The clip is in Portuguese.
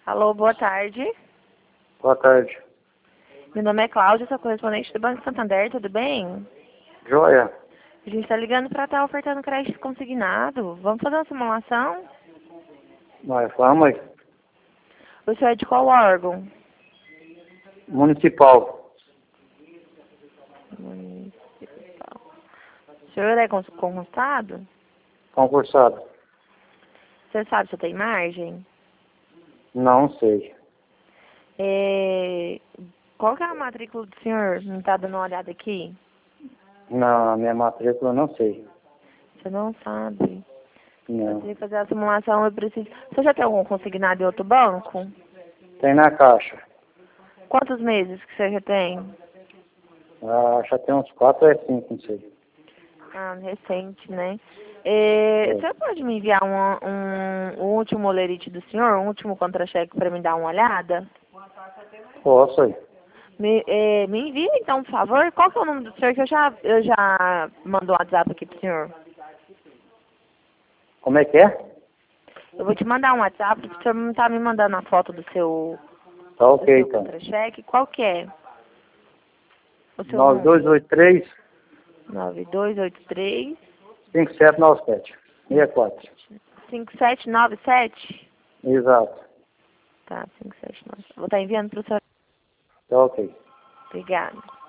Alô, boa tarde. Boa tarde. Meu nome é Cláudia, sou correspondente do Banco Santander, tudo bem? Joia? A gente está ligando para estar ofertando crédito consignado. Vamos fazer uma simulação? Nós vamos aí. O senhor é de qual órgão? Municipal. Municipal. O senhor é concursado? Concursado. Você sabe se tem margem? Não sei. Qual que é a matrícula do senhor? Não está dando uma olhada aqui? Não, a minha matrícula eu não sei. Você não sabe. Eu Não. tenho que fazer a simulação, eu preciso... Você já tem algum consignado em outro banco? Tem na caixa. Quantos meses que você já tem? Já tem uns 4 ou 5, não sei. Ah, recente, né? Você pode me enviar um último olerite do senhor, um último contra-cheque para me dar uma olhada? Posso aí. Me envia então, por favor. Qual que é o nome do senhor que eu já mando um WhatsApp aqui pro senhor? Como é que é? Eu vou te mandar um WhatsApp, porque o senhor não tá me mandando a foto do seu, Tá do ok, seu então. contra-cheque. Qual que é? O seu número? 9283 9283 5797 64. 5797? Exato. Tá, 579. Vou estar enviando pro senhor. Tá ok. Obrigada.